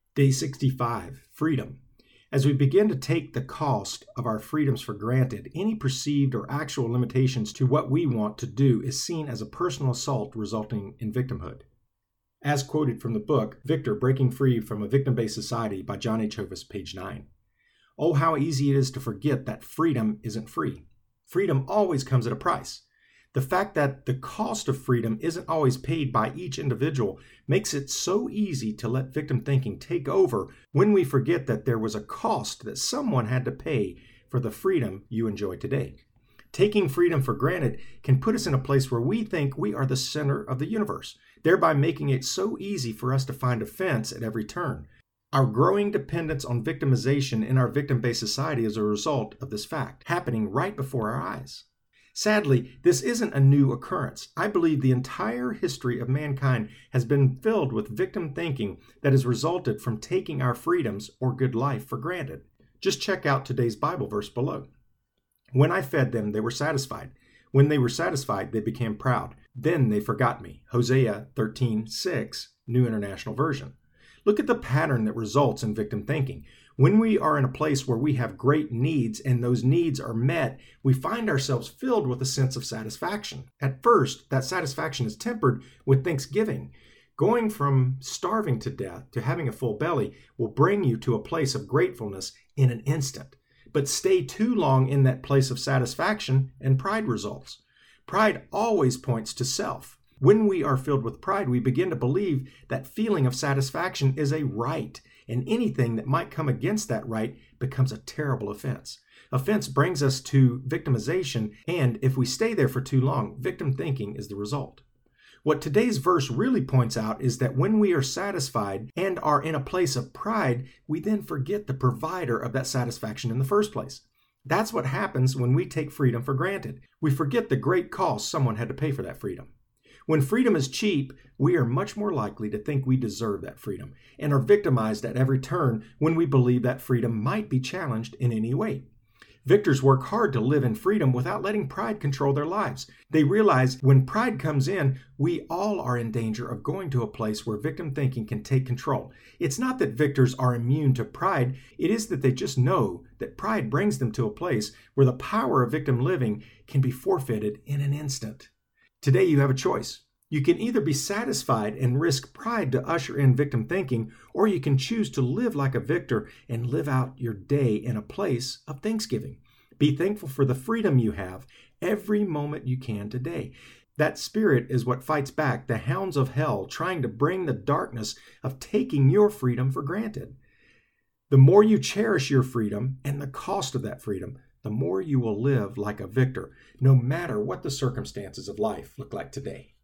Day 65, Freedom. As we begin to take the cost of our freedoms for granted, any perceived or actual limitations to what we want to do is seen as a personal assault resulting in victimhood. As quoted from the book, Victor, Breaking Free from a Victim-Based Society by John H. Hovis, page 9. Oh, how easy it is to forget that freedom isn't free. Freedom always comes at a price. The fact that the cost of freedom isn't always paid by each individual makes it so easy to let victim thinking take over when we forget that there was a cost that someone had to pay for the freedom you enjoy today. Taking freedom for granted can put us in a place where we think we are the center of the universe, thereby making it so easy for us to find offense at every turn. Our growing dependence on victimization in our victim-based society is a result of this fact, happening right before our eyes. Sadly, this isn't a new occurrence. I believe the entire history of mankind has been filled with victim thinking that has resulted from taking our freedoms or good life for granted. Just check out today's Bible verse below. When I fed them, they were satisfied. When they were satisfied, they became proud. Then they forgot me. Hosea 13:6, New International Version. Look at the pattern that results in victim thinking. When we are in a place where we have great needs and those needs are met, we find ourselves filled with a sense of satisfaction. At first, that satisfaction is tempered with thanksgiving. Going from starving to death to having a full belly will bring you to a place of gratefulness in an instant. But stay too long in that place of satisfaction and pride results. Pride always points to self. When we are filled with pride, we begin to believe that feeling of satisfaction is a right, and anything that might come against that right becomes a terrible offense. Offense brings us to victimization, and if we stay there for too long, victim thinking is the result. What today's verse really points out is that when we are satisfied and are in a place of pride, we then forget the provider of that satisfaction in the first place. That's what happens when we take freedom for granted. We forget the great cost someone had to pay for that freedom. When freedom is cheap, we are much more likely to think we deserve that freedom and are victimized at every turn when we believe that freedom might be challenged in any way. Victors work hard to live in freedom without letting pride control their lives. They realize when pride comes in, we all are in danger of going to a place where victim thinking can take control. It's not that victors are immune to pride, it is that they just know that pride brings them to a place where the power of victim living can be forfeited in an instant. Today you have a choice. You can either be satisfied and risk pride to usher in victim thinking, or you can choose to live like a victor and live out your day in a place of thanksgiving. Be thankful for the freedom you have every moment you can today. That spirit is what fights back the hounds of hell trying to bring the darkness of taking your freedom for granted. The more you cherish your freedom and the cost of that freedom, the more you will live like a victor, no matter what the circumstances of life look like today.